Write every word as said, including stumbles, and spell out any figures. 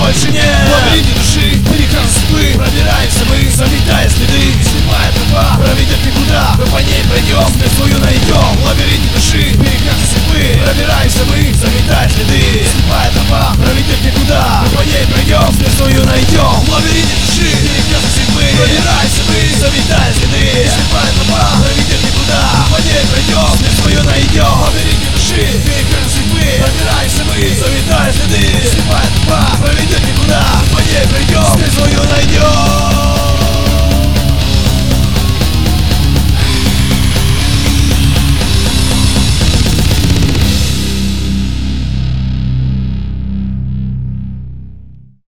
больше нет. В лабиринте души, переход судьбы, пробираемся мы, заметая следы. Слепая тропа проведет никуда, мы по ней пройдем, мы свою найдем. В лабиринте души, переход судьбы, пробираемся мы, заметая следы. Слепая тропа проведет никуда, мы по ней пройдем, мы свою найдем. В лабиринте души, переход судьбы, пробираемся мы, заметая следы. Слепая тропа проведет никуда, мы по ней пройдем, мы свою найдем. В лабиринте души, переход судьбы, пробираемся мы, заметая следы. Слепая тропа